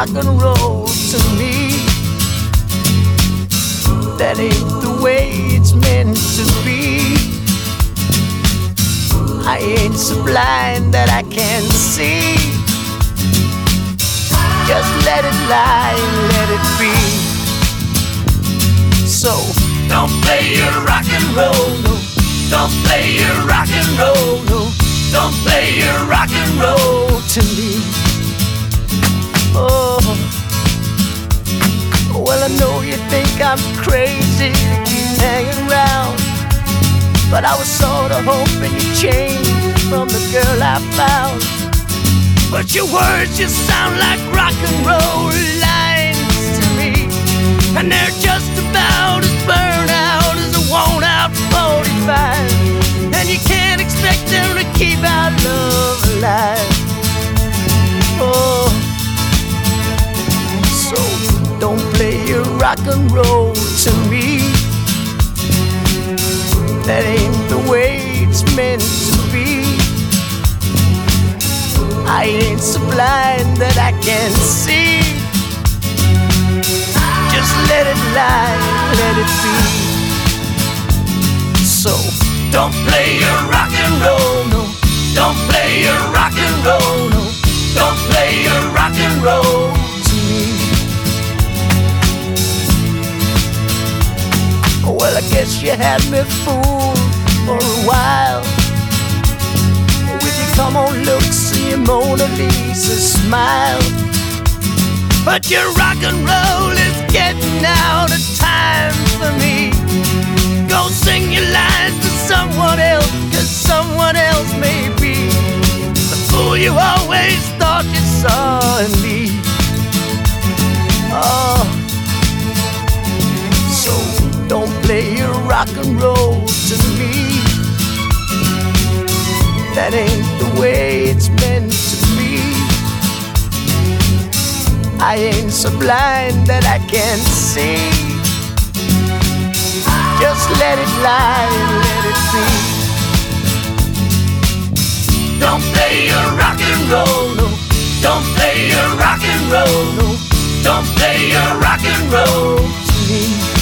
rock and roll to me. That ain't the way it's meant to be. I ain't so blind that I can't see. Just let it lie and let it be. So don't play your rock and roll, no. Don't play your rock and roll, no. Don't play your rock and roll to me. Oh, well, I know you think I'm crazy to keep hanging around, but I was sorta hoping you'd change from the girl I found. But your words just sound like rock and roll lines to me, and they're just about as burned out as a worn-out 45. And you can't expect them to keep our love alive. Oh, so don't play your rock and roll to me. That ain't the way it's meant to be. I ain't so blind that I can't see. Just let it lie, let it be. So don't play your rock and roll, no. Don't play your rock and roll, no. Don't play your rock and roll to me. Well, I guess you had me fooled for a while with your come on looks and your Mona Lisa smile. But your rock and roll is getting out of time for me. Go sing your lines to someone else, 'cause someone else may be the fool you always thought you saw in me. Oh, so don't play your rock and roll to me. That ain't the way it's meant to be. I ain't so blind that I can't see. Just let it lie and let it be. Don't play your rock and roll, no. Don't play your rock and roll, no. Don't play your rock and roll to me.